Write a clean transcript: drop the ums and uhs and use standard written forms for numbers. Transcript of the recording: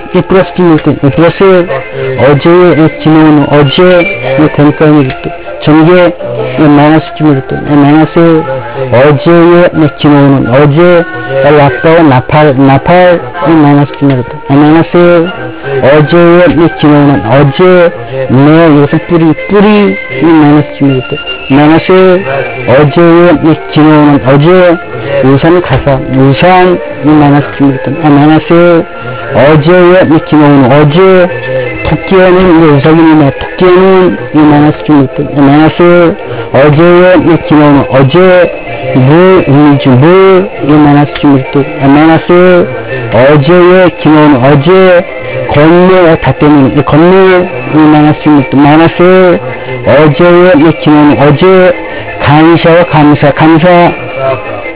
이 플러스 지물들, 이 플러스 어제의 지물은 어제 이 건강이들, 전개 이 마이너스 지물들, 이 마이너스 어제의 지물은 어제 라빠와 나팔 이 마이너스 지물들, 이 마이너스 어제의 지물은 어제 이것은 뿌리 이 마이너스 지물들, 마이너스 어제의 지물은 어제 우산 가사 우산 이 마이너스 지물들, 이 마이너스 어제의 기능은 어제 토끼에는 이제 우상이네 토끼에는 이 마이너스 주물들 마이너스 어제의 기능은 어제 물이지 물이 마이너스 주물들 마이너스 어제의 기능은 어제 건너 다 때문에 이 건너 이 마이너스 주물들 마이너스 어제의 기능은 어제 감사와 감사